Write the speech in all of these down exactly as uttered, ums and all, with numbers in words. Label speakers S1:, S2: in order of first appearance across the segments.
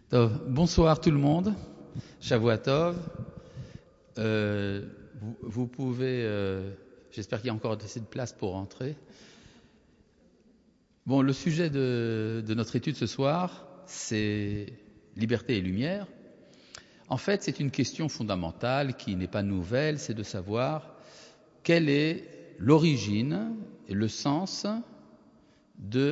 S1: Tov. Bonsoir tout le monde, Shavua Tov. Euh, vous, vous pouvez, euh, j'espère qu'il y a encore assez de place pour rentrer. Bon, le sujet de, de notre étude ce soir, c'est liberté et lumière. En fait, c'est une question fondamentale qui n'est pas nouvelle, c'est de savoir quelle est l'origine et le sens de...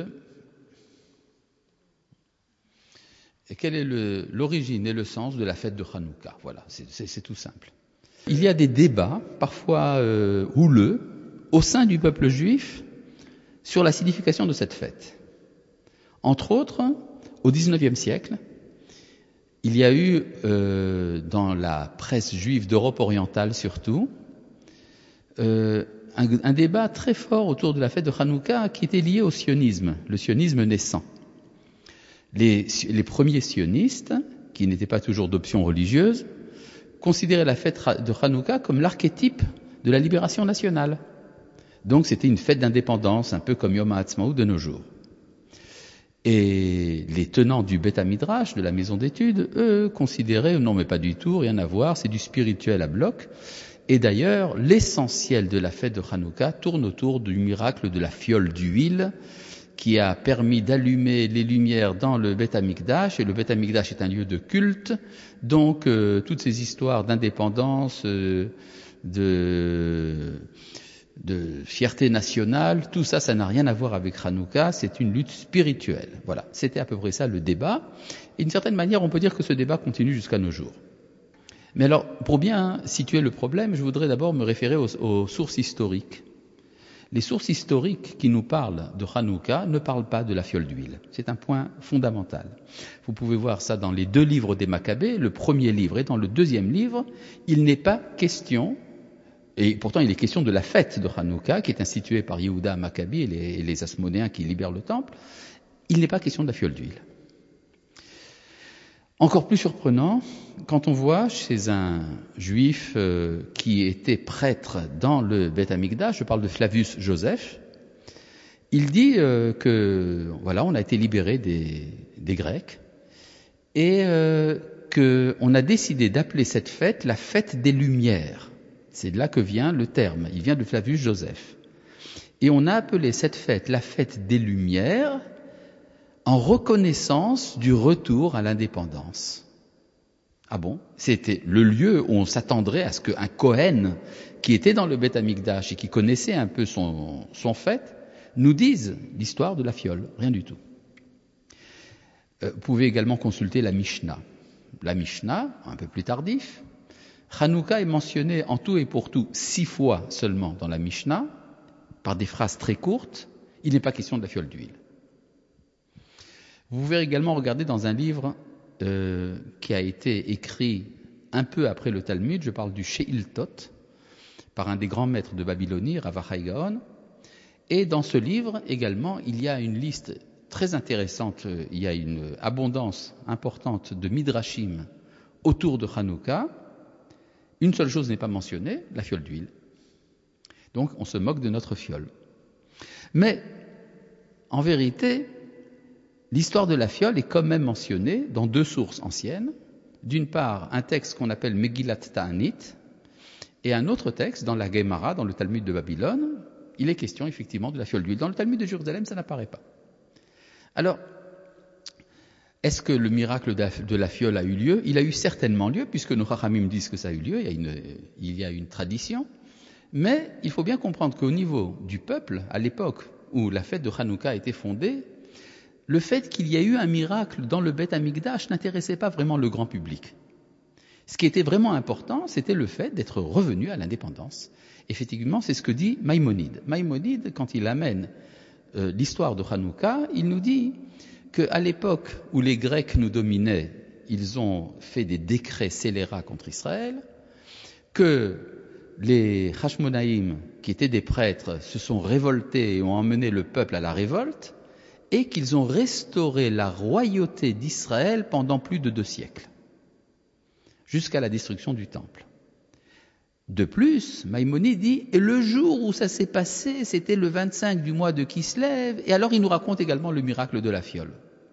S1: Et quelle est le, l'origine et le sens de la fête de Hanouka? Voilà, c'est, c'est, c'est tout simple. Il y a des débats, parfois euh, houleux, au sein du peuple juif sur la signification de cette fête. Entre autres, au dix-neuvième siècle, il y a eu, euh, dans la presse juive d'Europe orientale surtout, euh, un, un débat très fort autour de la fête de Hanouka qui était lié au sionisme, le sionisme naissant. Les, les premiers sionistes, qui n'étaient pas toujours d'option religieuse, considéraient la fête de Hanouka comme l'archétype de la libération nationale. Donc c'était une fête d'indépendance, un peu comme Yom HaAtzmaut de nos jours. Et les tenants du Beth Midrash, de la maison d'études, eux, considéraient, non mais pas du tout, rien à voir, c'est du spirituel à bloc. Et d'ailleurs, l'essentiel de la fête de Hanouka tourne autour du miracle de la fiole d'huile, qui a permis d'allumer les lumières dans le Beth Amikdash, et le Beth Amikdash est un lieu de culte, donc euh, toutes ces histoires d'indépendance, euh, de, de fierté nationale, tout ça, ça n'a rien à voir avec Hanouka, c'est une lutte spirituelle. Voilà, c'était à peu près ça le débat, et d'une certaine manière, on peut dire que ce débat continue jusqu'à nos jours. Mais alors, pour bien situer le problème, je voudrais d'abord me référer aux, aux sources historiques. Les sources historiques qui nous parlent de Hanouka ne parlent pas de la fiole d'huile. C'est un point fondamental. Vous pouvez voir ça dans les deux livres des Maccabées, le premier livre et dans le deuxième livre, il n'est pas question, et pourtant il est question de la fête de Hanouka qui est instituée par Yehuda Maccabi et les, et les Asmonéens qui libèrent le temple, il n'est pas question de la fiole d'huile. Encore plus surprenant, quand on voit chez un juif euh, qui était prêtre dans le Beth Amikdash, je parle de Flavius Joseph, il dit euh, que voilà, on a été libéré des, des Grecs et euh, qu'on a décidé d'appeler cette fête la fête des Lumières. C'est de là que vient le terme, il vient de Flavius Joseph. Et on a appelé cette fête la fête des Lumières en reconnaissance du retour à l'indépendance. Ah bon? C'était le lieu où on s'attendrait à ce qu'un Kohen qui était dans le Beth Amikdash et qui connaissait un peu son, son fait nous dise l'histoire de la fiole. Rien du tout. Euh, vous pouvez également consulter la Mishnah. La Mishnah, un peu plus tardif, Hanouka est mentionné en tout et pour tout six fois seulement dans la Mishnah, par des phrases très courtes. Il n'est pas question de la fiole d'huile. Vous pouvez également regarder dans un livre euh, qui a été écrit un peu après le Talmud, je parle du Sheiltot, par un des grands maîtres de Babylonie, Rav Achai Gaon. Et dans ce livre également, il y a une liste très intéressante, il y a une abondance importante de midrashim autour de Hanouka. Une seule chose n'est pas mentionnée, la fiole d'huile. Donc on se moque de notre fiole. Mais en vérité, l'histoire de la fiole est quand même mentionnée dans deux sources anciennes. D'une part, un texte qu'on appelle Megillat Ta'anit, et un autre texte dans la Gemara, dans le Talmud de Babylone. Il est question effectivement de la fiole d'huile. Dans le Talmud de Jérusalem, ça n'apparaît pas. Alors, est-ce que le miracle de la fiole a eu lieu? Il a eu certainement lieu, puisque nos Chachamim disent que ça a eu lieu, il y a une, il y a une tradition. Mais il faut bien comprendre qu'au niveau du peuple, à l'époque où la fête de Hanouka a été fondée, le fait qu'il y ait eu un miracle dans le Beth Amikdash n'intéressait pas vraiment le grand public. Ce qui était vraiment important, c'était le fait d'être revenu à l'indépendance. Effectivement, c'est ce que dit Maïmonide. Maïmonide, quand il amène euh, l'histoire de Hanouka, il nous dit qu'à l'époque où les Grecs nous dominaient, ils ont fait des décrets scélérats contre Israël, que les Hashmonaïm, qui étaient des prêtres, se sont révoltés et ont emmené le peuple à la révolte, et qu'ils ont restauré la royauté d'Israël pendant plus de deux siècles, jusqu'à la destruction du temple. De plus, Maïmonide dit, et le jour où ça s'est passé, c'était le vingt-cinq du mois de Kislev, et alors il nous raconte également le miracle de la fiole.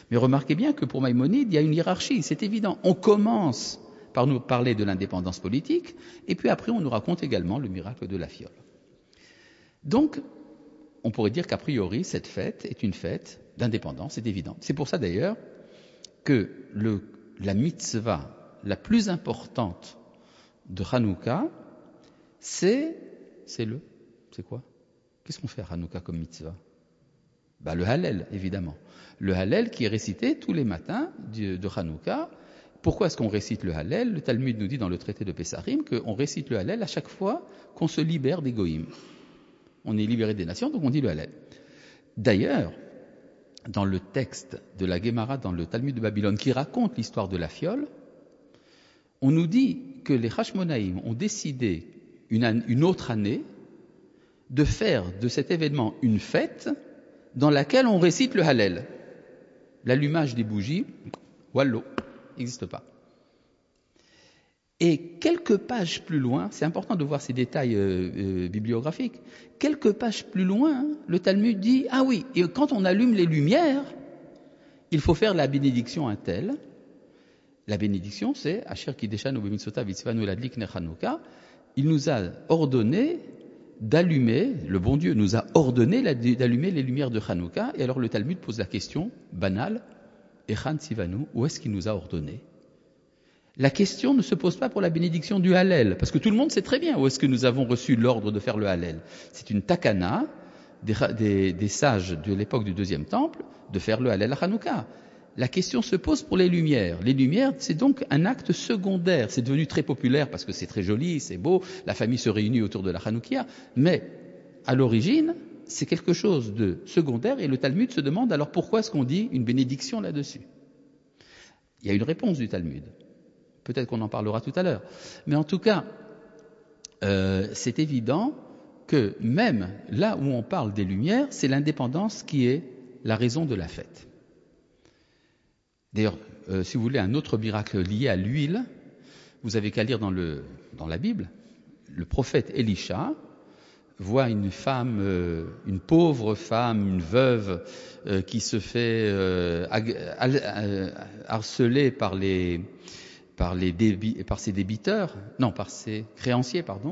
S1: Mais remarquez bien que pour Maïmonide, il y a une hiérarchie, c'est évident. On commence par nous parler de l'indépendance politique, et puis après on nous raconte également le miracle de la fiole. Donc, on pourrait dire qu'a priori, cette fête est une fête d'indépendance, c'est évident. C'est pour ça d'ailleurs que le, la mitzvah la plus importante de Hanouka, c'est, c'est le, c'est quoi? Qu'est-ce qu'on fait à Hanouka comme mitzvah? Bah, le Hallel, évidemment. Le Hallel qui est récité tous les matins de, de Hanouka. Pourquoi est-ce qu'on récite le Hallel? Le Talmud nous dit dans le traité de Pesarim qu'on récite le Hallel à chaque fois qu'on se libère des goïms. On est libéré des nations, donc on dit le Hallel. D'ailleurs, dans le texte de la Gemara, dans le Talmud de Babylone, qui raconte l'histoire de la fiole, on nous dit que les Hashmonaïm ont décidé une, une autre année de faire de cet événement une fête dans laquelle on récite le Hallel. L'allumage des bougies, wallo, n'existe pas. Et quelques pages plus loin, c'est important de voir ces détails euh, euh, bibliographiques, quelques pages plus loin, le Talmud dit, ah oui, et quand on allume les lumières, il faut faire la bénédiction un tel. La bénédiction, c'est Asher Kideshanu b'mitzvotav v'tzivanu ladlik ner Hanouka. Il nous a ordonné d'allumer, le bon Dieu nous a ordonné d'allumer les lumières de Hanouka. Et alors le Talmud pose la question banale, Echan Tzivanu, où est-ce qu'il nous a ordonné? La question ne se pose pas pour la bénédiction du Hallel, parce que tout le monde sait très bien où est-ce que nous avons reçu l'ordre de faire le Hallel. C'est une takana des, des, des sages de l'époque du deuxième temple de faire le Hallel à Hanouka. La question se pose pour les lumières. Les lumières, c'est donc un acte secondaire. C'est devenu très populaire parce que c'est très joli, c'est beau, la famille se réunit autour de la Hanoukia, mais à l'origine, c'est quelque chose de secondaire et le Talmud se demande alors pourquoi est-ce qu'on dit une bénédiction là-dessus? Il y a une réponse du Talmud. Peut-être qu'on en parlera tout à l'heure. Mais en tout cas, euh, c'est évident que même là où on parle des lumières, c'est l'indépendance qui est la raison de la fête. D'ailleurs, euh, si vous voulez un autre miracle lié à l'huile, vous avez qu'à lire dans, le, dans la Bible, le prophète Élisha voit une femme, euh, une pauvre femme, une veuve, euh, qui se fait euh, harceler par les... par, les débi- par ses débiteurs, non, par ses créanciers, pardon,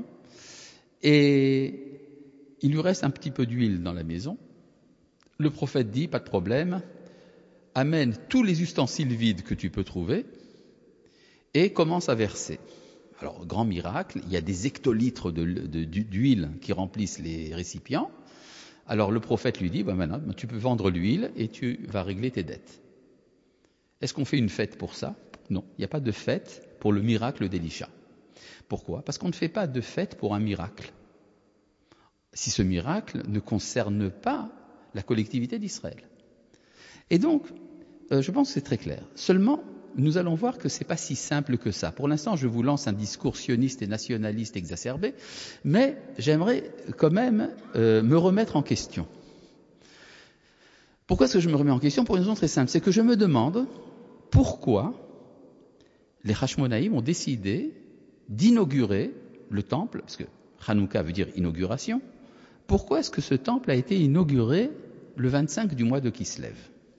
S1: et il lui reste un petit peu d'huile dans la maison. Le prophète dit, pas de problème, amène tous les ustensiles vides que tu peux trouver et commence à verser. Alors, grand miracle, il y a des hectolitres de, de, d'huile qui remplissent les récipients. Alors le prophète lui dit, bah, maintenant, tu peux vendre l'huile et tu vas régler tes dettes. Est-ce qu'on fait une fête pour ça? Non, il n'y a pas de fête pour le miracle d'Élisha. Pourquoi? Parce qu'on ne fait pas de fête pour un miracle. Si ce miracle ne concerne pas la collectivité d'Israël. Et donc, euh, je pense que c'est très clair. Seulement, nous allons voir que ce n'est pas si simple que ça. Pour l'instant, je vous lance un discours sioniste et nationaliste exacerbé, mais j'aimerais quand même euh, me remettre en question. Pourquoi est-ce que je me remets en question? Pour une raison très simple, c'est que je me demande pourquoi les Hashmonaïm ont décidé d'inaugurer le temple, parce que Hanouka veut dire inauguration. Pourquoi est-ce que ce temple a été inauguré le vingt-cinq du mois de Kislev,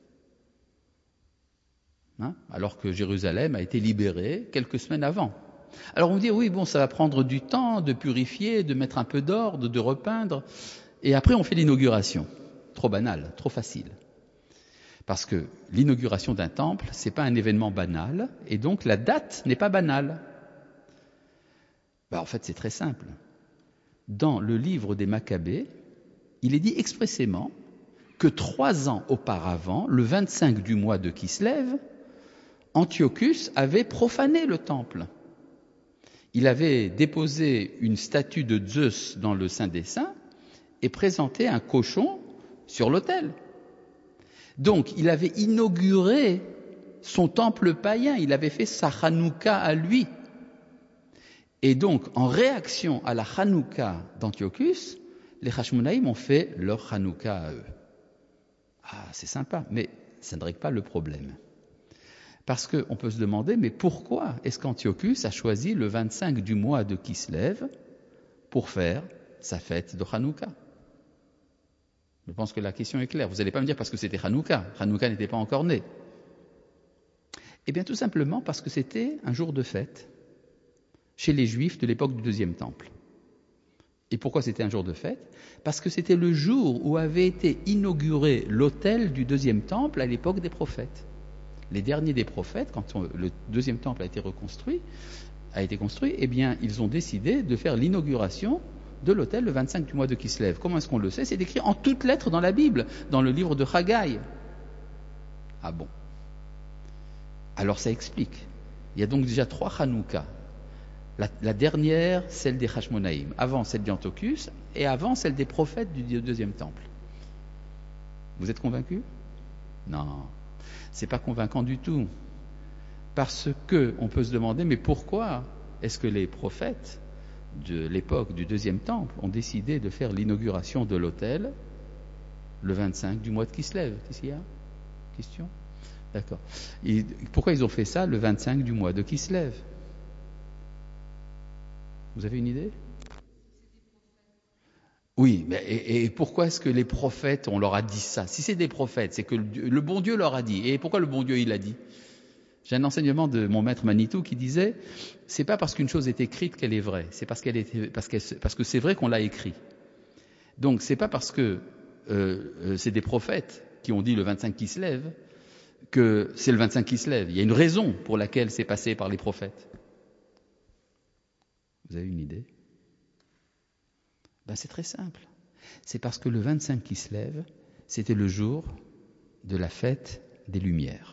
S1: hein, alors que Jérusalem a été libérée quelques semaines avant? Alors on me dit, oui, bon, ça va prendre du temps de purifier, de mettre un peu d'ordre, de repeindre, et après on fait l'inauguration. Trop banal, trop facile. Parce que l'inauguration d'un temple, ce n'est pas un événement banal, et donc la date n'est pas banale. Ben, en fait, c'est très simple. Dans le livre des Maccabées, il est dit expressément que trois ans auparavant, le vingt-cinq du mois de Kislev, Antiochus avait profané le temple. Il avait déposé une statue de Zeus dans le Saint des Saints et présenté un cochon sur l'autel. Donc, il avait inauguré son temple païen, il avait fait sa Hanouka à lui. Et donc, en réaction à la Hanouka d'Antiochus, les Hashmonaïm ont fait leur Hanouka à eux. Ah, c'est sympa, mais ça ne règle pas le problème. Parce qu'on peut se demander, mais pourquoi est-ce qu'Antiochus a choisi le vingt-cinq du mois de Kislev pour faire sa fête de Hanouka? Je pense que la question est claire. Vous n'allez pas me dire parce que c'était Hanouka. Hanouka n'était pas encore né. Eh bien, tout simplement parce que c'était un jour de fête chez les Juifs de l'époque du deuxième temple. Et pourquoi c'était un jour de fête? Parce que c'était le jour où avait été inauguré l'autel du deuxième temple à l'époque des prophètes. Les derniers des prophètes, quand on, le deuxième temple a été reconstruit, a été construit, eh bien, ils ont décidé de faire l'inauguration de l'autel le vingt-cinq du mois de Kislev. Comment est-ce qu'on le sait? C'est écrit en toutes lettres dans la Bible, dans le livre de Haggai. Ah bon? Alors ça explique. Il y a donc déjà trois Hanouka. La, la dernière, celle des Hashmonaïm, avant celle d'Antiochus et avant celle des prophètes du deuxième temple. Vous êtes convaincus? Non, c'est pas convaincant du tout. Parce que on peut se demander, mais pourquoi est-ce que les prophètes de l'époque du deuxième temple ont décidé de faire l'inauguration de l'autel le vingt-cinq du mois de Kislev? Qu'est-ce qu'il y a? Question? D'accord. Et pourquoi ils ont fait ça le vingt-cinq du mois de Kislev? Vous avez une idée? Oui, mais et, et pourquoi est-ce que les prophètes, on leur a dit ça? Si c'est des prophètes, c'est que le, le bon Dieu leur a dit. Et pourquoi le bon Dieu il l'a dit? J'ai un enseignement de mon maître Manitou qui disait, c'est pas parce qu'une chose est écrite qu'elle est vraie, c'est parce qu'elle est, parce, qu'elle, parce que c'est vrai qu'on l'a écrit. Donc c'est pas parce que euh, c'est des prophètes qui ont dit le vingt-cinq qui se lève que c'est le vingt-cinq qui se lève. Il y a une raison pour laquelle c'est passé par les prophètes. Vous avez une idée? Ben c'est très simple. C'est parce que le vingt-cinq qui se lève, c'était le jour de la fête des Lumières.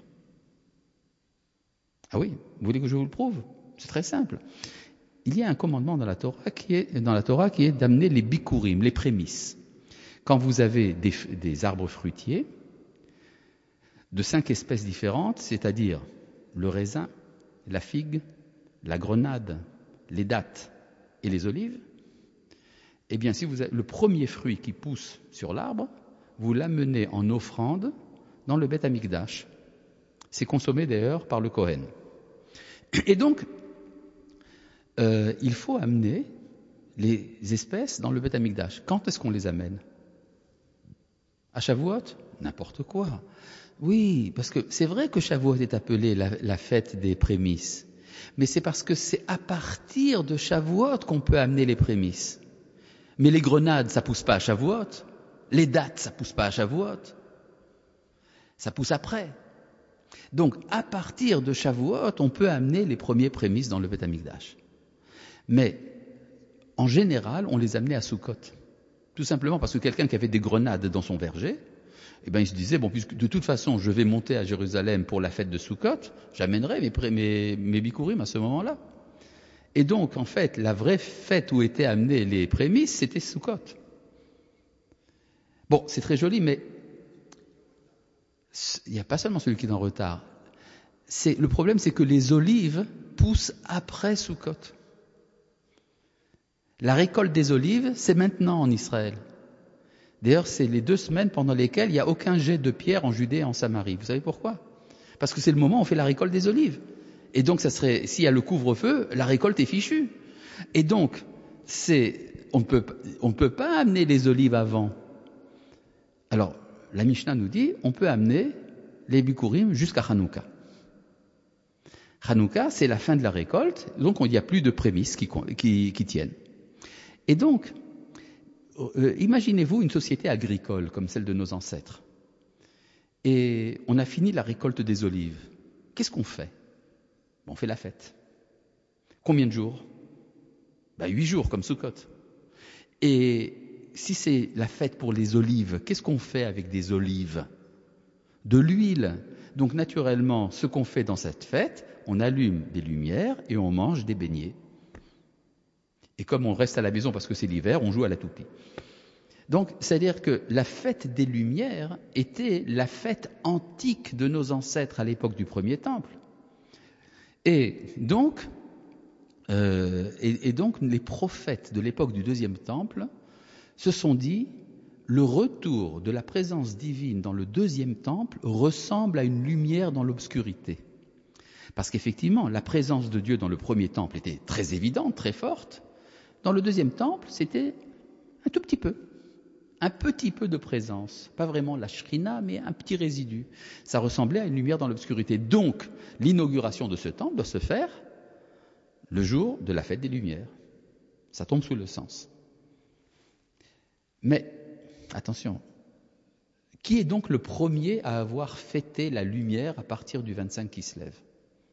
S1: Ah oui, vous voulez que je vous le prouve? C'est très simple. Il y a un commandement dans la Torah qui est, dans la Torah qui est d'amener les bikurim, les prémices. Quand vous avez des, des arbres fruitiers de cinq espèces différentes, c'est-à-dire le raisin, la figue, la grenade, les dattes et les olives, eh bien, si vous avez le premier fruit qui pousse sur l'arbre, vous l'amenez en offrande dans le Beth Amikdash. C'est consommé d'ailleurs par le Kohen. Et donc, euh, il faut amener les espèces dans le Beth Amikdash. Quand est-ce qu'on les amène? À Shavuot? N'importe quoi. Oui, parce que c'est vrai que Shavuot est appelé la, la fête des prémices. Mais c'est parce que c'est à partir de Shavuot qu'on peut amener les prémices. Mais les grenades, ça pousse pas à Shavuot. Les dattes, ça pousse pas à Shavuot. Ça pousse après. Donc, à partir de Shavuot, on peut amener les premiers prémices dans le Beth Amikdash. Mais, en général, on les amenait à Sukkot. Tout simplement parce que quelqu'un qui avait des grenades dans son verger, eh ben, il se disait, bon, puisque de toute façon, je vais monter à Jérusalem pour la fête de Sukkot, j'amènerai mes, mes, mes bikurim à ce moment-là. Et donc, en fait, la vraie fête où étaient amenées les prémices, c'était Sukkot. Bon, c'est très joli, mais il n'y a pas seulement celui qui est en retard. C'est, le problème, c'est que les olives poussent après Sukkot. La récolte des olives, c'est maintenant en Israël. D'ailleurs, c'est les deux semaines pendant lesquelles il n'y a aucun jet de pierre en Judée et en Samarie. Vous savez pourquoi? Parce que c'est le moment où on fait la récolte des olives. Et donc, ça serait, s'il y a le couvre-feu, la récolte est fichue. Et donc, c'est, on ne peut, on ne peut pas amener les olives avant. Alors, la Mishnah nous dit, on peut amener les bikurim jusqu'à Hanouka. Hanouka, c'est la fin de la récolte, donc il n'y a plus de prémices qui, qui, qui tiennent. Et donc, euh, imaginez-vous une société agricole comme celle de nos ancêtres. Et on a fini la récolte des olives. Qu'est-ce qu'on fait? On fait la fête. Combien de jours? Ben, huit jours, comme Sukkot. Et si c'est la fête pour les olives, qu'est-ce qu'on fait avec des olives? De l'huile. Donc naturellement, ce qu'on fait dans cette fête, on allume des lumières et on mange des beignets. Et comme on reste à la maison parce que c'est l'hiver, on joue à la toupie. Donc, c'est-à-dire que la fête des Lumières était la fête antique de nos ancêtres à l'époque du premier temple. Et donc, euh, et, et donc les prophètes de l'époque du deuxième temple se sont dit, le retour de la présence divine dans le deuxième temple ressemble à une lumière dans l'obscurité. Parce qu'effectivement, la présence de Dieu dans le premier temple était très évidente, très forte. Dans le deuxième temple, c'était un tout petit peu. un petit peu de présence, pas vraiment la shrina, mais un petit résidu. Ça ressemblait à une lumière dans l'obscurité. Donc, l'inauguration de ce temple doit se faire le jour de la fête des Lumières. Ça tombe sous le sens. Mais, attention, qui est donc le premier à avoir fêté la lumière à partir du vingt-cinq qui se lève?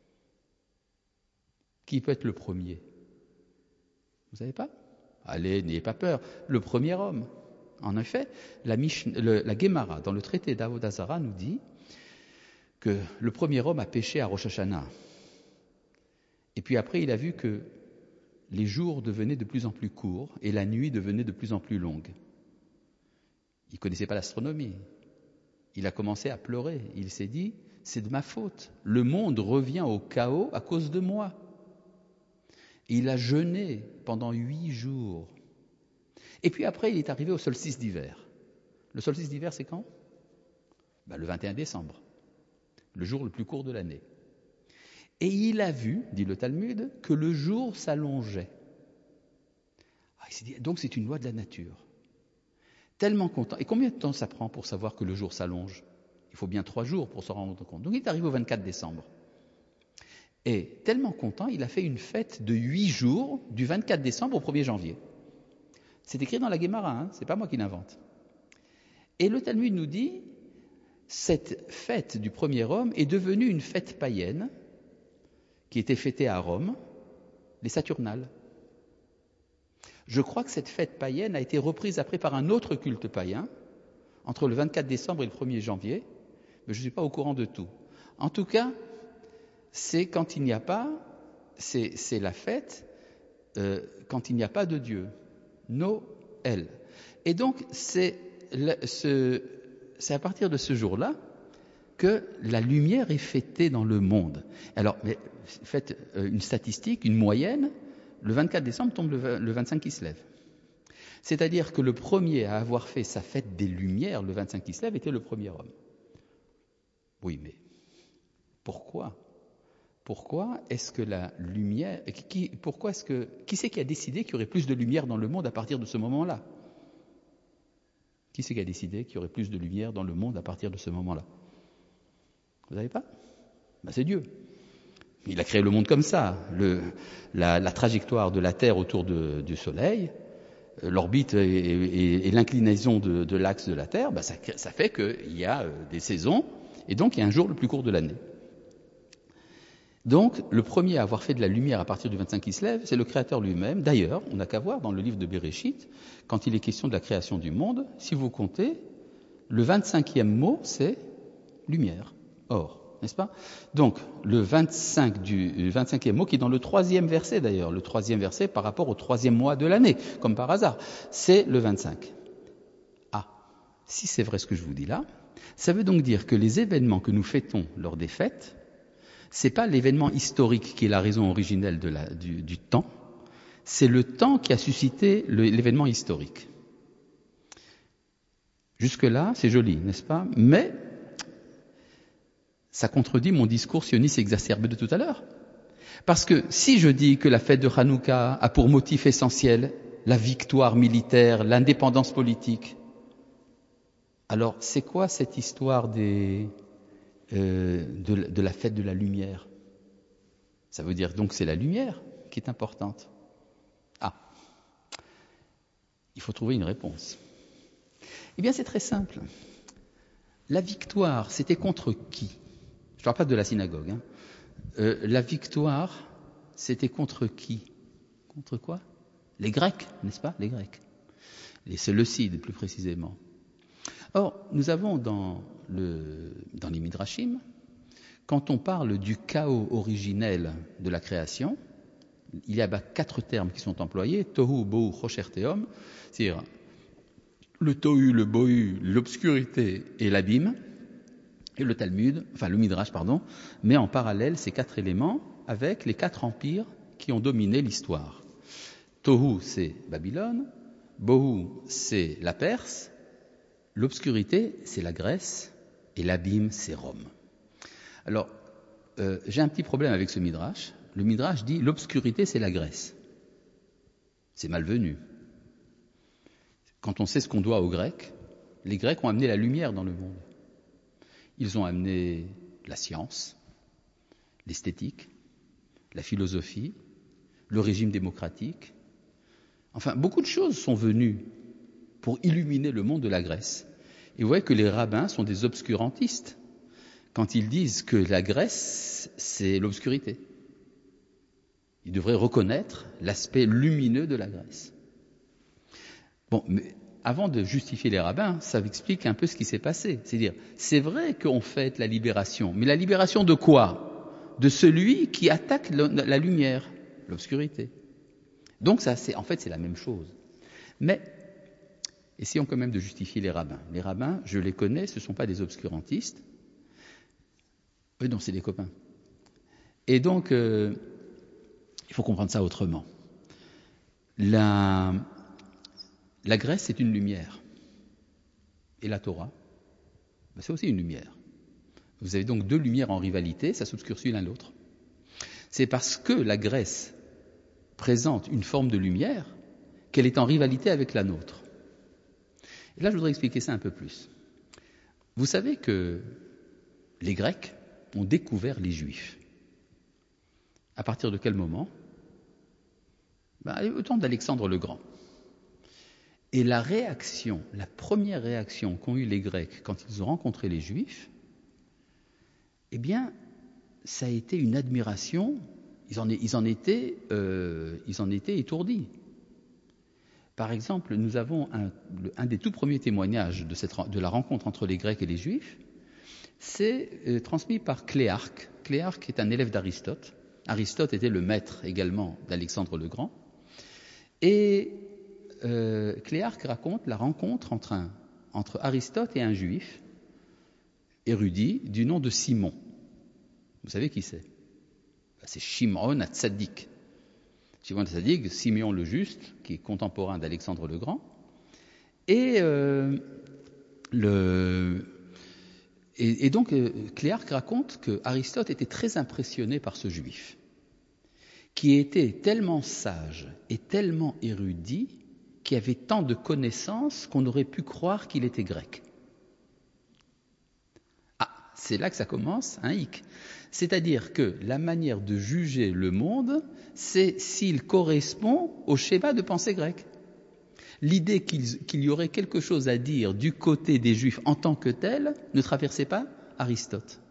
S1: Qui peut être le premier? Vous savez pas? Allez, n'ayez pas peur. Le premier homme. En effet, la, Mish... le... la Gemara, dans le traité d'Avodah Zarah, nous dit que le premier homme a péché à Rosh Hashanah. Et puis après, il a vu que les jours devenaient de plus en plus courts et la nuit devenait de plus en plus longue. Il ne connaissait pas l'astronomie. Il a commencé à pleurer. Il s'est dit, c'est de ma faute. Le monde revient au chaos à cause de moi. Et il a jeûné pendant huit jours. Et puis après, il est arrivé au solstice d'hiver. Le solstice d'hiver, c'est quand? Ben, le vingt et un décembre, le jour le plus court de l'année. Et il a vu, dit le Talmud, que le jour s'allongeait. Ah, il s'est dit, donc c'est une loi de la nature. Tellement content. Et combien de temps ça prend pour savoir que le jour s'allonge? Il faut bien trois jours pour s'en rendre compte. Donc il est arrivé au vingt-quatre décembre. Et tellement content, il a fait une fête de huit jours, du vingt-quatre décembre au premier janvier. C'est écrit dans la Gemara, hein, c'est pas moi qui l'invente. Et le Talmud nous dit, cette fête du premier homme est devenue une fête païenne qui était fêtée à Rome, les Saturnales. Je crois que cette fête païenne a été reprise après par un autre culte païen, entre le vingt-quatre décembre et le premier janvier, mais je ne suis pas au courant de tout. En tout cas, c'est quand il n'y a pas, c'est, c'est la fête euh, quand il n'y a pas de Dieu. Noël. Et donc, c'est, le, ce, c'est à partir de ce jour-là que la lumière est fêtée dans le monde. Alors, mais faites une statistique, une moyenne, le vingt-quatre décembre tombe le, le vingt-cinq qui se lève. C'est-à-dire que le premier à avoir fait sa fête des Lumières, le vingt-cinq qui se lève, était le premier homme. Oui, mais pourquoi? Pourquoi est-ce que la lumière... Qui, pourquoi est-ce que, qui c'est qui a décidé qu'il y aurait plus de lumière dans le monde à partir de ce moment-là? Qui c'est qui a décidé qu'il y aurait plus de lumière dans le monde à partir de ce moment-là? Vous savez pas? Ben, c'est Dieu. Il a créé le monde comme ça. Le, la, la trajectoire de la Terre autour de, du Soleil, l'orbite et, et, et l'inclinaison de, de l'axe de la Terre, ben ça, ça fait qu'il y a des saisons, et donc il y a un jour le plus court de l'année. Donc, le premier à avoir fait de la lumière à partir du vingt-cinq qui se lève, c'est le Créateur lui-même. D'ailleurs, on n'a qu'à voir dans le livre de Béréchit, quand il est question de la création du monde, si vous comptez, le vingt-cinquième mot, c'est lumière, or, n'est-ce pas? Donc, le vingt-cinq du, le vingt-cinquième mot, qui est dans le troisième verset d'ailleurs, le troisième verset par rapport au troisième mois de l'année, comme par hasard, c'est le vingt-cinq. Ah, si c'est vrai ce que je vous dis là, ça veut donc dire que les événements que nous fêtons lors des fêtes, c'est pas l'événement historique qui est la raison originelle de la, du, du temps, c'est le temps qui a suscité le, l'événement historique. Jusque-là, c'est joli, n'est-ce pas? Mais ça contredit mon discours sioniste exacerbé de tout à l'heure. Parce que si je dis que la fête de Hanouka a pour motif essentiel la victoire militaire, l'indépendance politique, alors c'est quoi cette histoire des... Euh, de, de la fête de la lumière? Ça veut dire donc que c'est la lumière qui est importante. Ah, il faut trouver une réponse. Eh bien, c'est très simple. La victoire, c'était contre qui? Je ne parle pas de la synagogue. Hein. Euh, la victoire, c'était contre qui? Contre quoi? Les Grecs, n'est-ce pas? Les Grecs. Les Séleucides, plus précisément. Or, nous avons dans, le, dans les Midrashim, quand on parle du chaos originel de la création, il y a bah, quatre termes qui sont employés, tohu, bohu, chosher, tehom, c'est-à-dire le tohu, le bohu, l'obscurité et l'abîme, et le Talmud, enfin le Midrash, pardon, met en parallèle ces quatre éléments avec les quatre empires qui ont dominé l'histoire. Tohu, c'est Babylone, bohu, c'est la Perse, l'obscurité, c'est la Grèce, et l'abîme, c'est Rome. Alors, euh, j'ai un petit problème avec ce Midrash. Le Midrash dit l'obscurité, c'est la Grèce. C'est malvenu. quand on sait ce qu'on doit aux Grecs, les Grecs ont amené la lumière dans le monde. Ils ont amené la science, l'esthétique, la philosophie, le régime démocratique. Enfin, beaucoup de choses sont venues pour illuminer le monde de la Grèce. Et vous voyez que les rabbins sont des obscurantistes quand ils disent que la Grèce, c'est l'obscurité. Ils devraient reconnaître l'aspect lumineux de la Grèce. Bon, mais avant de justifier les rabbins, ça explique un peu ce qui s'est passé. C'est-à-dire, c'est vrai qu'on fête la libération, mais la libération de quoi? De celui qui attaque le, la lumière, l'obscurité. Donc ça, c'est, en fait, c'est la même chose. Mais essayons quand même de justifier les rabbins. Les rabbins, je les connais, ce ne sont pas des obscurantistes. Eux, non, c'est des copains. Et donc, euh, il faut comprendre ça autrement. La, la Grèce, c'est une lumière. Et la Torah, ben, c'est aussi une lumière. Vous avez donc deux lumières en rivalité, ça s'obscurcit l'un l'autre. C'est parce que la Grèce présente une forme de lumière qu'elle est en rivalité avec la nôtre. Et là, je voudrais expliquer ça un peu plus. Vous savez que les Grecs ont découvert les Juifs. À partir de quel moment? Ben, au temps d'Alexandre le Grand. Et la réaction, la première réaction qu'ont eue les Grecs quand ils ont rencontré les Juifs, eh bien, ça a été une admiration. Ils en, ils en, étaient, euh, ils en étaient étourdis. Par exemple, nous avons un, un des tout premiers témoignages de, cette, de la rencontre entre les Grecs et les Juifs. C'est euh, transmis par Cléarque. Cléarque est un élève d'Aristote. Aristote était le maître également d'Alexandre le Grand. Et euh, Cléarque raconte la rencontre entre, un, entre Aristote et un juif érudit du nom de Simon. Vous savez qui c'est? C'est Shimon Hatzadik. Shimon Hatzadik, Simeon le Juste, qui est contemporain d'Alexandre le Grand. Et, euh, le, et, et donc, euh, Cléarque raconte que Aristote était très impressionné par ce juif, qui était tellement sage et tellement érudit, qui avait tant de connaissances qu'on aurait pu croire qu'il était grec. Ah, c'est là que ça commence, hein, hic. C'est-à-dire que la manière de juger le monde, c'est s'il correspond au schéma de pensée grec. L'idée qu'il, qu'il y aurait quelque chose à dire du côté des Juifs en tant que tel ne traversait pas Aristote.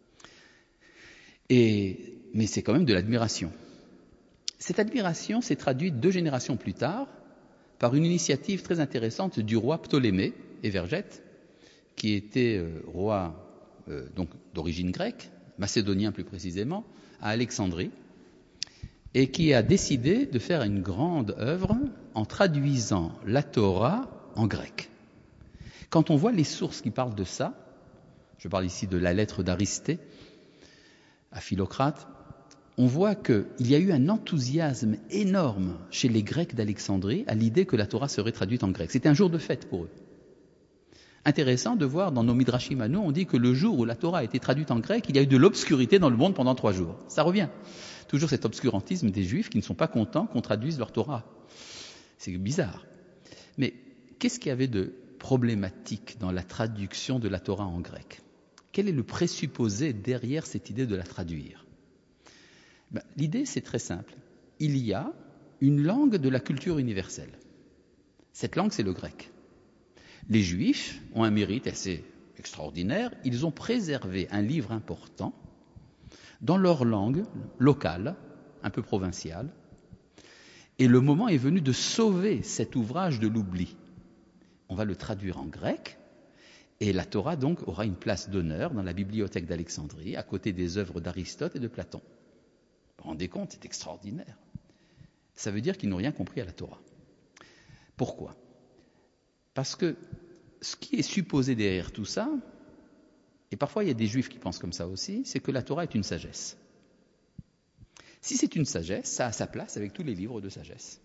S1: Et, mais c'est quand même de l'admiration. Cette admiration s'est traduite deux générations plus tard par une initiative très intéressante du roi Ptolémée Évergète, qui était euh, roi euh, donc d'origine grecque, macédonien plus précisément, à Alexandrie, et qui a décidé de faire une grande œuvre en traduisant la Torah en grec. Quand on voit les sources qui parlent de ça, je parle ici de la lettre d'Aristée à Philocrate, on voit qu'il y a eu un enthousiasme énorme chez les Grecs d'Alexandrie à l'idée que la Torah serait traduite en grec. C'était un jour de fête pour eux. Intéressant de voir dans nos Midrashim à nous, on dit que le jour où la Torah a été traduite en grec, il y a eu de l'obscurité dans le monde pendant trois jours. Ça revient. Toujours cet obscurantisme des Juifs qui ne sont pas contents qu'on traduise leur Torah. C'est bizarre. Mais qu'est-ce qu'il y avait de problématique dans la traduction de la Torah en grec? Quel est le présupposé derrière cette idée de la traduire? Ben, l'idée, c'est très simple. Il y a une langue de la culture universelle. Cette langue, c'est le grec. Les Juifs ont un mérite assez extraordinaire. Ils ont préservé un livre important dans leur langue locale, un peu provinciale. Et le moment est venu de sauver cet ouvrage de l'oubli. On va le traduire en grec. Et la Torah, donc, aura une place d'honneur dans la bibliothèque d'Alexandrie, à côté des œuvres d'Aristote et de Platon. Vous vous rendez compte, c'est extraordinaire. Ça veut dire qu'ils n'ont rien compris à la Torah. Pourquoi? Parce que ce qui est supposé derrière tout ça, et parfois il y a des Juifs qui pensent comme ça aussi, c'est que la Torah est une sagesse. Si c'est une sagesse, ça a sa place avec tous les livres de sagesse.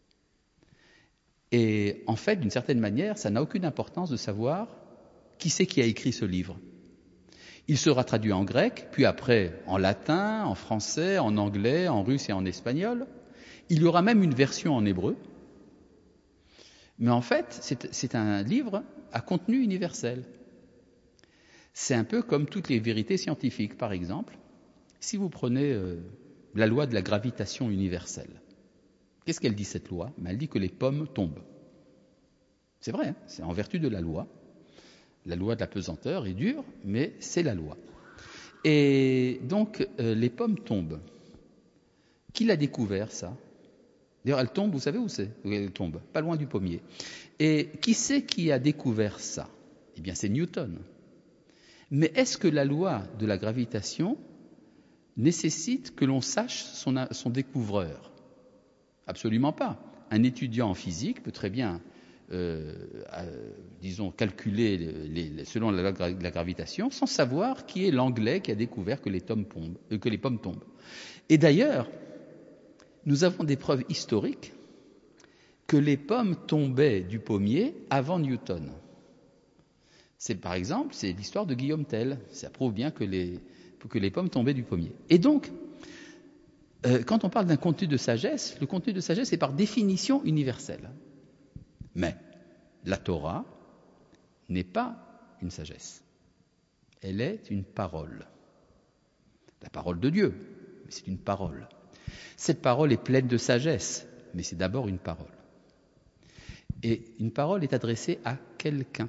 S1: Et en fait, d'une certaine manière, ça n'a aucune importance de savoir qui c'est qui a écrit ce livre. Il sera traduit en grec, puis après en latin, en français, en anglais, en russe et en espagnol. Il y aura même une version en hébreu. Mais en fait, c'est, c'est un livre à contenu universel. C'est un peu comme toutes les vérités scientifiques. Par exemple, si vous prenez euh, la loi de la gravitation universelle, qu'est-ce qu'elle dit cette loi? Ben, elle dit que les pommes tombent. C'est vrai, hein, c'est en vertu de la loi. La loi de la pesanteur est dure, mais c'est la loi. Et donc, euh, les pommes tombent. Qui l'a découvert, ça? D'ailleurs, elles tombent, vous savez où c'est? Elles tombent, pas loin du pommier. Et qui c'est qui a découvert ça? Eh bien, c'est Newton. Mais est-ce que la loi de la gravitation nécessite que l'on sache son, son découvreur? Absolument pas. Un étudiant en physique peut très bien, euh, euh, disons, calculer les, les, selon la loi de la gravitation sans savoir qui est l'Anglais qui a découvert que les, tombes, euh, que les pommes tombent. Et d'ailleurs, nous avons des preuves historiques que les pommes tombaient du pommier avant Newton. C'est par exemple, c'est l'histoire de Guillaume Tell. Ça prouve bien que les, que les pommes tombaient du pommier. Et donc, euh, quand on parle d'un contenu de sagesse, le contenu de sagesse est par définition universel. Mais la Torah n'est pas une sagesse. Elle est une parole. La parole de Dieu, mais c'est une parole. Cette parole est pleine de sagesse, mais c'est d'abord une parole. Et une parole est adressée à quelqu'un.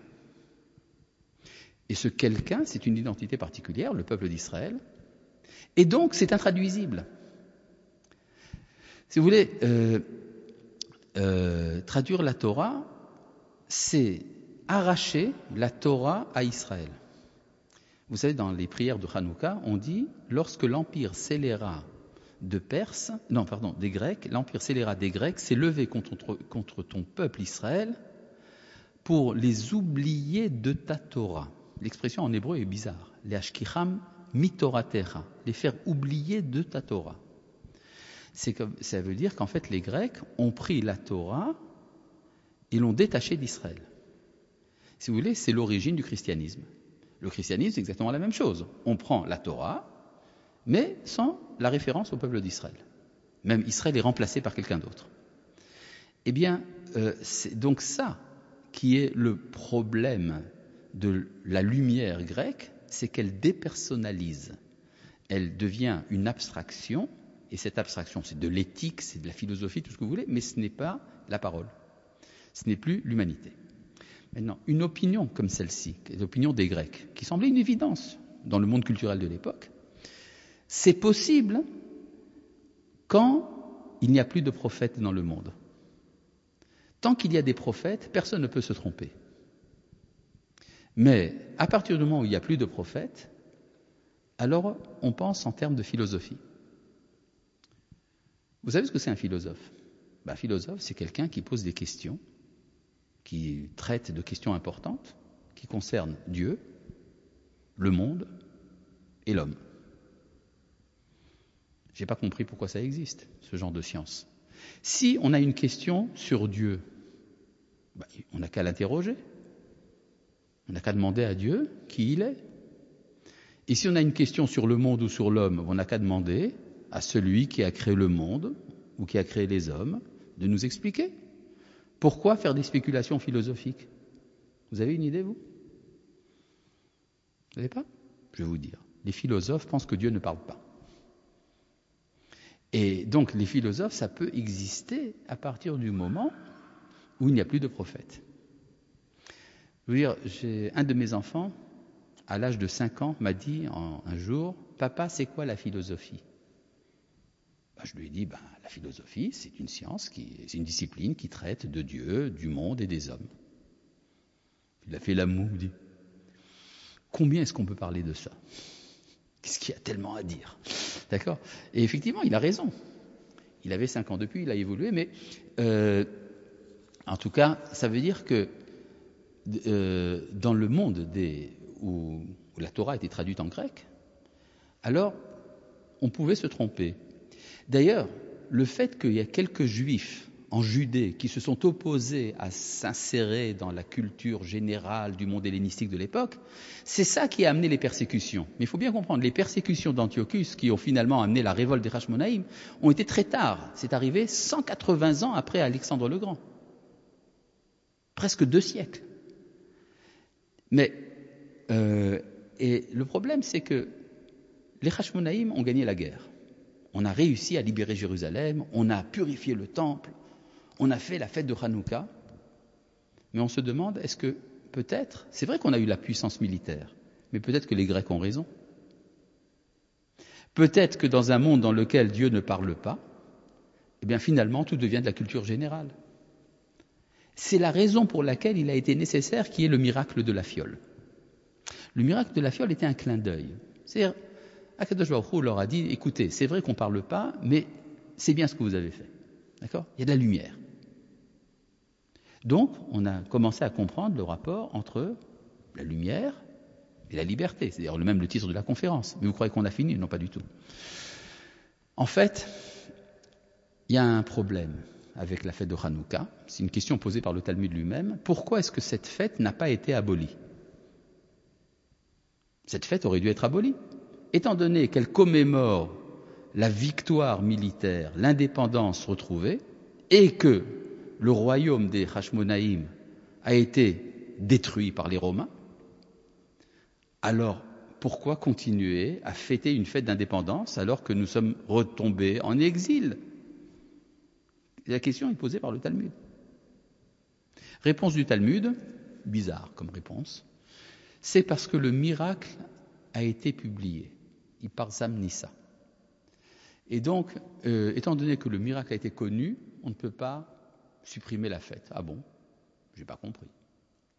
S1: Et ce quelqu'un, c'est une identité particulière, le peuple d'Israël. Et donc, c'est intraduisible. Si vous voulez, euh, euh, traduire la Torah, c'est arracher la Torah à Israël. Vous savez, dans les prières de Hanouka, on dit « Lorsque l'empire scélérat de Perse, non, pardon, des Grecs, l'empire scélérat des Grecs s'est levé contre, contre ton peuple Israël pour les oublier de ta Torah. » L'expression en hébreu est bizarre. « Les ashkicham mitoratecha » les faire oublier de ta Torah. C'est comme, ça veut dire qu'en fait, les Grecs ont pris la Torah et l'ont détachée d'Israël. Si vous voulez, c'est l'origine du christianisme. Le christianisme, c'est exactement la même chose. On prend la Torah, mais sans la référence au peuple d'Israël. Même Israël est remplacé par quelqu'un d'autre. Eh bien, euh, c'est donc ça qui est le problème de la lumière grecque, c'est qu'elle dépersonnalise. Elle devient une abstraction, et cette abstraction, c'est de l'éthique, c'est de la philosophie, tout ce que vous voulez, mais ce n'est pas la parole. Ce n'est plus l'humanité. Maintenant, une opinion comme celle-ci, l'opinion des Grecs, qui semblait une évidence dans le monde culturel de l'époque, c'est possible quand il n'y a plus de prophètes dans le monde. Tant qu'il y a des prophètes, personne ne peut se tromper. Mais à partir du moment où il n'y a plus de prophètes, alors on pense en termes de philosophie. Vous savez ce que c'est un philosophe? Ben, un philosophe, c'est quelqu'un qui pose des questions, qui traite de questions importantes, qui concernent Dieu, le monde et l'homme. Je n'ai pas compris pourquoi ça existe, ce genre de science. Si on a une question sur Dieu, ben, on n'a qu'à l'interroger. On n'a qu'à demander à Dieu qui il est. Et si on a une question sur le monde ou sur l'homme, on n'a qu'à demander à celui qui a créé le monde ou qui a créé les hommes de nous expliquer. Pourquoi faire des spéculations philosophiques? Vous avez une idée, vous? Vous n'avez pas? Je vais vous dire. Les philosophes pensent que Dieu ne parle pas. Et donc, les philosophes, ça peut exister à partir du moment où il n'y a plus de prophètes. Je veux dire, j'ai, un de mes enfants, à l'âge de cinq ans, m'a dit en, un jour, « Papa, c'est quoi la philosophie ?» Ben, je lui ai dit, ben, la philosophie, c'est une science, qui, c'est une discipline qui traite de Dieu, du monde et des hommes. Il a fait la moue, il dit, combien est-ce qu'on peut parler de ça? Qu'est-ce qu'il y a tellement à dire? D'accord? Et effectivement, il a raison. Il avait cinq ans depuis, il a évolué, mais euh, en tout cas, ça veut dire que euh, dans le monde des, où, où la Torah a été traduite en grec, alors on pouvait se tromper. D'ailleurs, le fait qu'il y ait quelques juifs en Judée qui se sont opposés à s'insérer dans la culture générale du monde hellénistique de l'époque, c'est ça qui a amené les persécutions. Mais il faut bien comprendre, les persécutions d'Antiochus qui ont finalement amené la révolte des Hashmonaïm ont été très tard. C'est arrivé cent quatre-vingts ans après Alexandre le Grand. presque deux siècles. Mais, euh, et le problème, c'est que les Hashmonaïm ont gagné la guerre. On a réussi à libérer Jérusalem, on a purifié le temple, on a fait la fête de Hanouka. Mais on se demande, est-ce que peut-être, c'est vrai qu'on a eu la puissance militaire, mais peut-être que les Grecs ont raison. Peut-être que dans un monde dans lequel Dieu ne parle pas, eh bien finalement tout devient de la culture générale. C'est la raison pour laquelle il a été nécessaire qu'il y ait le miracle de la fiole. Le miracle de la fiole était un clin d'œil. C'est-à-dire, Akadosh Baruch Hu leur a dit, écoutez, c'est vrai qu'on ne parle pas, mais c'est bien ce que vous avez fait. D'accord ? Il y a de la lumière. Donc, on a commencé à comprendre le rapport entre la lumière et la liberté. C'est d'ailleurs même le titre de la conférence. Mais vous croyez qu'on a fini ? Non, pas du tout. En fait, il y a un problème avec la fête de Hanouka. C'est une question posée par le Talmud lui-même. Pourquoi est-ce que cette fête n'a pas été abolie ? Cette fête aurait dû être abolie. Étant donné qu'elle commémore la victoire militaire, l'indépendance retrouvée, et que le royaume des Hashmonaïm a été détruit par les Romains, alors pourquoi continuer à fêter une fête d'indépendance alors que nous sommes retombés en exil ? La question est posée par le Talmud. Réponse du Talmud, bizarre comme réponse, c'est parce que le miracle a été publié, Iparzam Nissa. Et donc, euh, étant donné que le miracle a été connu, on ne peut pas supprimer la fête. Ah bon ? J'ai pas compris. Pourquoi ?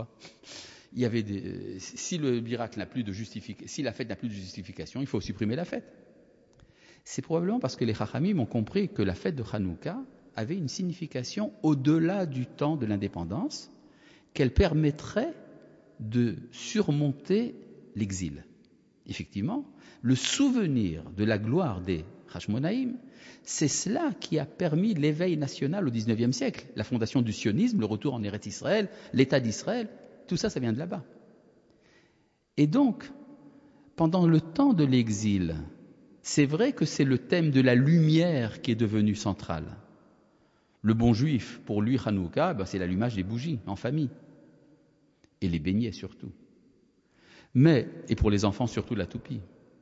S1: Il y avait des, euh, si le miracle n'a plus de justification, si la fête n'a plus de justification, il faut supprimer la fête. C'est probablement parce que les Chachamim ont compris que la fête de Hanouka avait une signification au-delà du temps de l'indépendance, qu'elle permettrait de surmonter l'exil. Effectivement, le souvenir de la gloire des Hashmonaïm, c'est cela qui a permis l'éveil national au dix-neuvième siècle, la fondation du sionisme, le retour en Eretz Israël, l'État d'Israël, tout ça, ça vient de là-bas. Et donc, pendant le temps de l'exil, c'est vrai que c'est le thème de la lumière qui est devenu central. Le bon juif, pour lui, Hanouka, ben, c'est l'allumage des bougies en famille. Et les beignets surtout. Mais, et pour les enfants surtout la toupie.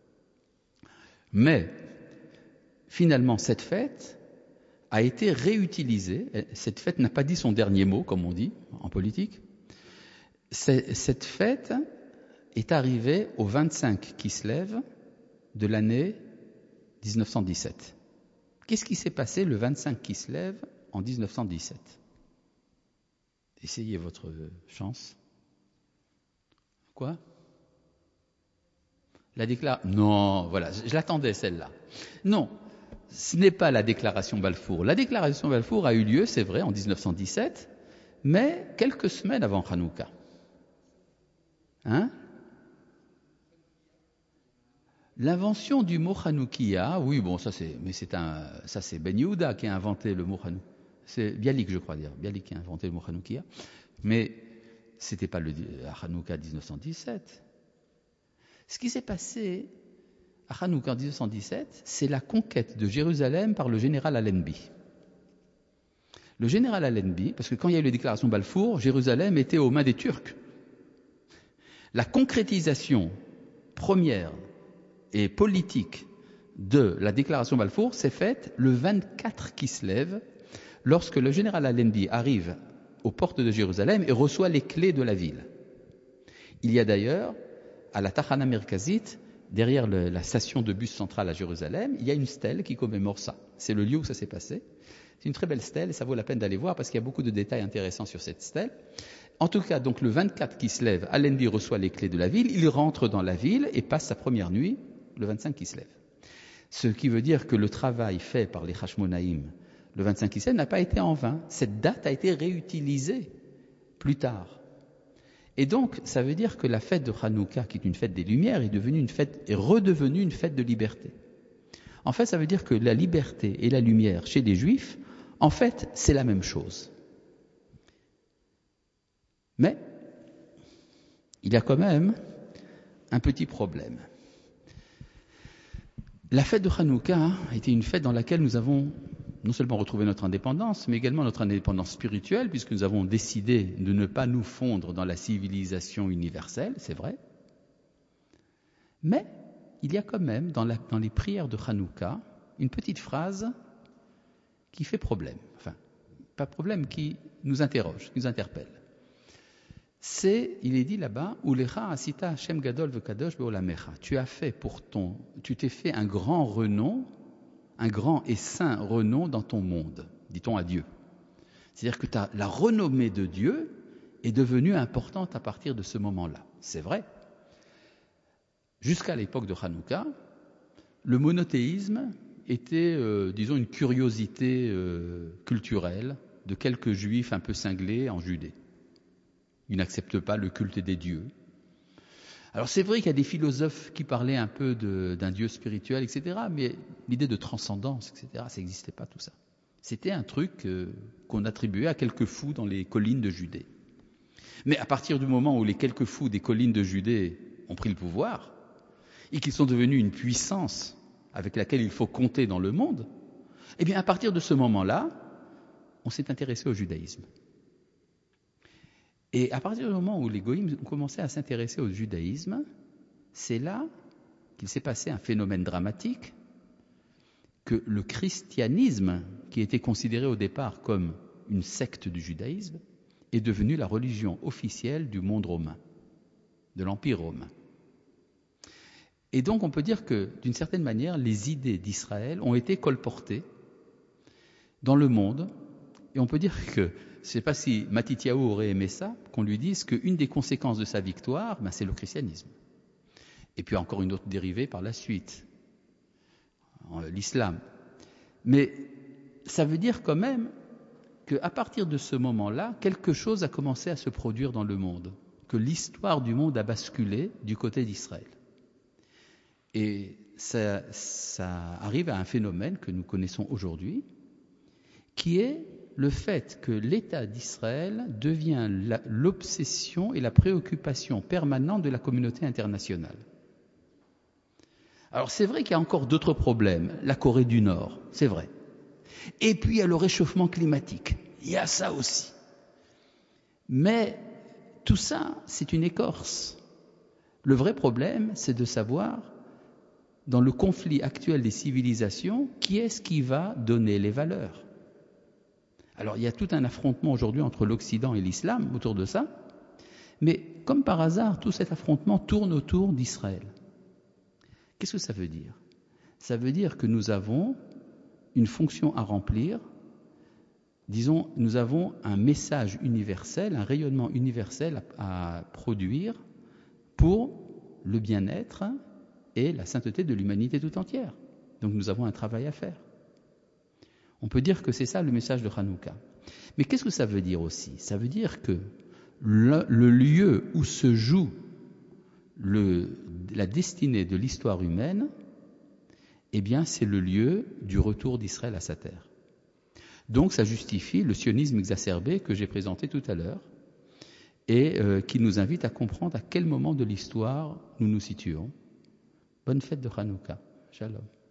S1: Mais, finalement, cette fête a été réutilisée. Cette fête n'a pas dit son dernier mot, comme on dit en politique. Cette fête est arrivée au vingt-cinq Kislev de l'année dix-neuf cent dix-sept. Qu'est-ce qui s'est passé le vingt-cinq Kislev en dix-neuf cent dix-sept ? Essayez votre chance. Quoi ? La déclaration... Non, voilà, je l'attendais celle-là. Non, ce n'est pas la déclaration Balfour. La déclaration Balfour a eu lieu, c'est vrai, en dix-neuf cent dix-sept, mais quelques semaines avant Hanouka. Hein ? L'invention du mot Hanoukia, oui, bon, ça c'est, mais c'est un, ça c'est Ben Yehuda qui a inventé le mot Hanou. C'est Bialik, je crois dire, Bialik qui a inventé le mot Hanoukia, mais c'était pas le Hanouka dix-neuf cent dix-sept. Ce qui s'est passé à Hanouka en dix-neuf cent dix-sept, c'est la conquête de Jérusalem par le général Allenby. Le général Allenby, parce que quand il y a eu les déclarations Balfour, Jérusalem était aux mains des Turcs. La concrétisation première et politique de la déclaration Balfour s'est faite le vingt-quatre Kislev, lorsque le général Allenby arrive aux portes de Jérusalem et reçoit les clés de la ville. Il y a d'ailleurs, à la Tachana Merkazit, derrière le, la station de bus centrale à Jérusalem, il y a une stèle qui commémore ça. C'est le lieu où ça s'est passé. C'est une très belle stèle et ça vaut la peine d'aller voir parce qu'il y a beaucoup de détails intéressants sur cette stèle. En tout cas, donc le vingt-quatre Kislev, Allenby reçoit les clés de la ville, il rentre dans la ville et passe sa première nuit le vingt-cinq Kislev. Ce qui veut dire que le travail fait par les Hashmonaïm le vingt-cinq Kislev n'a pas été en vain. Cette date a été réutilisée plus tard. Et donc, ça veut dire que la fête de Hanouka, qui est une fête des Lumières, est devenue une fête, est redevenue une fête de liberté. En fait, ça veut dire que la liberté et la lumière chez les Juifs, en fait, c'est la même chose. Mais, il y a quand même un petit problème. La fête de Hanouka a été une fête dans laquelle nous avons non seulement retrouver notre indépendance, mais également notre indépendance spirituelle, puisque nous avons décidé de ne pas nous fondre dans la civilisation universelle, c'est vrai. Mais il y a quand même, dans, la, dans les prières de Hanouka, une petite phrase qui fait problème. Enfin, pas problème, qui nous interroge, qui nous interpelle. C'est, il est dit là-bas, Ulecha asita Hashem gadol vekadosh beolamecha. Tu as fait pour ton, tu t'es fait un grand renom, un grand et saint renom dans ton monde, dit-on à Dieu. C'est-à-dire que ta, la renommée de Dieu est devenue importante à partir de ce moment-là. C'est vrai. Jusqu'à l'époque de Hanouka, le monothéisme était, euh, disons, une curiosité euh, culturelle de quelques juifs un peu cinglés en Judée. Ils n'acceptent pas le culte des dieux. Alors c'est vrai qu'il y a des philosophes qui parlaient un peu de, d'un dieu spirituel, et cetera, mais l'idée de transcendance, et cetera, ça n'existait pas tout ça. C'était un truc euh, qu'on attribuait à quelques fous dans les collines de Judée. Mais à partir du moment où les quelques fous des collines de Judée ont pris le pouvoir, et qu'ils sont devenus une puissance avec laquelle il faut compter dans le monde, eh bien à partir de ce moment-là, on s'est intéressé au judaïsme. Et à partir du moment où les goïms ont commencé à s'intéresser au judaïsme, c'est là qu'il s'est passé un phénomène dramatique, que le christianisme, qui était considéré au départ comme une secte du judaïsme, est devenu la religion officielle du monde romain, de l'Empire romain. Et donc on peut dire que, d'une certaine manière, les idées d'Israël ont été colportées dans le monde, et on peut dire que, je ne sais pas si Matityahu aurait aimé ça, qu'on lui dise qu'une des conséquences de sa victoire, ben, c'est le christianisme. Et puis encore une autre dérivée par la suite, l'islam. Mais ça veut dire quand même qu'à partir de ce moment-là, quelque chose a commencé à se produire dans le monde, que l'histoire du monde a basculé du côté d'Israël. Et ça, ça arrive à un phénomène que nous connaissons aujourd'hui, qui est le fait que l'État d'Israël devient la, l'obsession et la préoccupation permanente de la communauté internationale. Alors c'est vrai qu'il y a encore d'autres problèmes, la Corée du Nord, c'est vrai. Et puis il y a le réchauffement climatique, il y a ça aussi. Mais tout ça, c'est une écorce. Le vrai problème, c'est de savoir, dans le conflit actuel des civilisations, qui est-ce qui va donner les valeurs ? Alors, il y a tout un affrontement aujourd'hui entre l'Occident et l'Islam autour de ça, mais comme par hasard, tout cet affrontement tourne autour d'Israël. Qu'est-ce que ça veut dire ? Ça veut dire que nous avons une fonction à remplir, disons, nous avons un message universel, un rayonnement universel à, à produire pour le bien-être et la sainteté de l'humanité tout entière. Donc nous avons un travail à faire. On peut dire que c'est ça le message de Hanouka. Mais qu'est-ce que ça veut dire aussi ? Ça veut dire que le, le lieu où se joue le, la destinée de l'histoire humaine, eh bien c'est le lieu du retour d'Israël à sa terre. Donc ça justifie le sionisme exacerbé que j'ai présenté tout à l'heure et euh, qui nous invite à comprendre à quel moment de l'histoire nous nous situons. Bonne fête de Hanouka. Shalom.